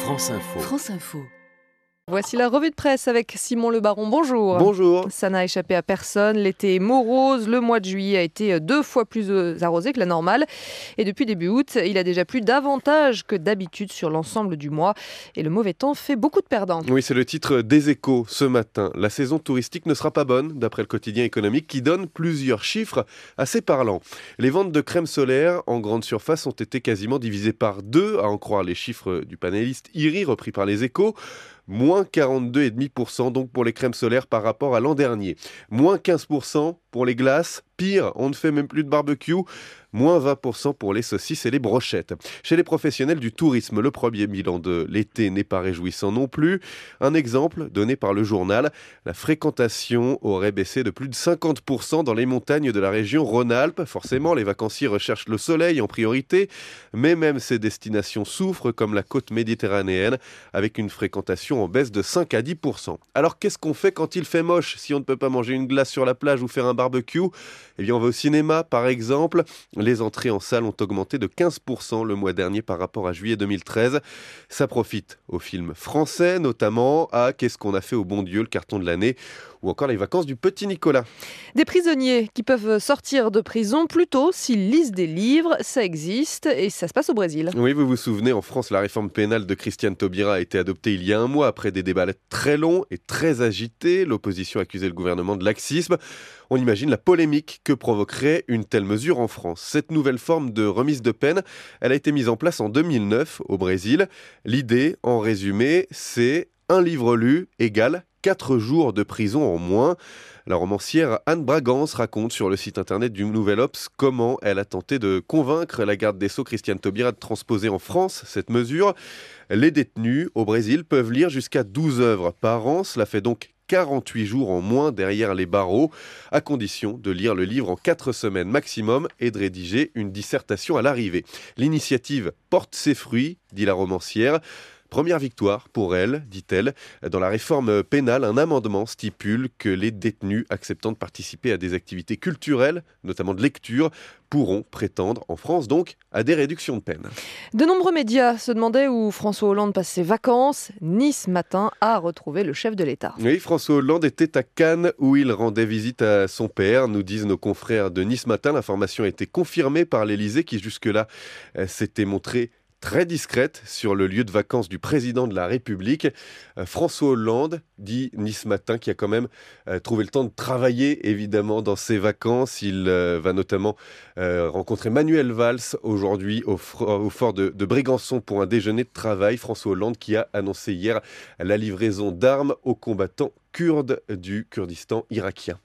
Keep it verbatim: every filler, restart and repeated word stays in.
France Info. France Info. Voici la revue de presse avec Simon Le Baron. Bonjour. Bonjour. Ça n'a échappé à personne. L'été est morose. Le mois de juillet a été deux fois plus arrosé que la normale. Et depuis début août, il a déjà plu davantage que d'habitude sur l'ensemble du mois. Et le mauvais temps fait beaucoup de perdants. Oui, c'est le titre des Échos ce matin. La saison touristique ne sera pas bonne, d'après le quotidien économique, qui donne plusieurs chiffres assez parlants. Les ventes de crème solaire en grande surface ont été quasiment divisées par deux, à en croire les chiffres du panéliste I R I, repris par les Échos. Moins quarante-deux virgule cinq pour cent donc pour les crèmes solaires par rapport à l'an dernier. Moins quinze pour cent pour les glaces. Pire, on ne fait même plus de barbecue. Moins vingt pour cent pour les saucisses et les brochettes. Chez les professionnels du tourisme, le premier bilan de l'été n'est pas réjouissant non plus. Un exemple donné par le journal, la fréquentation aurait baissé de plus de cinquante pour cent dans les montagnes de la région Rhône-Alpes. Forcément, les vacanciers recherchent le soleil en priorité, mais même ces destinations souffrent comme la côte méditerranéenne avec une fréquentation en baisse de cinq à dix pour cent. Alors qu'est-ce qu'on fait quand il fait moche si on ne peut pas manger une glace sur la plage ou faire un barbecue ? Eh bien, on va au cinéma par exemple. Les entrées en salle ont augmenté de quinze pour cent le mois dernier par rapport à juillet deux mille treize. Ça profite aux films français, notamment à Qu'est-ce qu'on a fait au bon Dieu, le carton de l'année, ou encore les vacances du petit Nicolas. Des prisonniers qui peuvent sortir de prison plus tôt s'ils lisent des livres, ça existe et ça se passe au Brésil. Oui, vous vous souvenez, en France, la réforme pénale de Christiane Taubira a été adoptée il y a un mois après des débats très longs et très agités. L'opposition accusait le gouvernement de laxisme. On imagine la polémique que provoquerait une telle mesure en France. Cette nouvelle forme de remise de peine, elle a été mise en place en deux mille neuf au Brésil. L'idée, en résumé, c'est un livre lu égale quatre jours de prison en moins. La romancière Anne Bragance raconte sur le site internet du Nouvel Obs comment elle a tenté de convaincre la garde des Sceaux Christiane Taubira de transposer en France cette mesure. Les détenus au Brésil peuvent lire jusqu'à douze œuvres par an. Cela fait donc quarante-huit jours en moins derrière les barreaux, à condition de lire le livre en quatre semaines maximum et de rédiger une dissertation à l'arrivée. L'initiative porte ses fruits, dit la romancière. Première victoire pour elle, dit-elle. Dans la réforme pénale, un amendement stipule que les détenus acceptant de participer à des activités culturelles, notamment de lecture, pourront prétendre, en France donc, à des réductions de peine. De nombreux médias se demandaient où François Hollande passe ses vacances. Nice Matin a retrouvé le chef de l'État. Oui, François Hollande était à Cannes où il rendait visite à son père, nous disent nos confrères de Nice Matin. L'information a été confirmée par l'Élysée qui jusque-là s'était montré très discrète sur le lieu de vacances du président de la République. Euh, François Hollande, dit Nice Matin, qui a quand même euh, trouvé le temps de travailler, évidemment, dans ses vacances. Il euh, va notamment euh, rencontrer Manuel Valls aujourd'hui au, au fort de, de Brégançon pour un déjeuner de travail. François Hollande qui a annoncé hier la livraison d'armes aux combattants kurdes du Kurdistan irakien.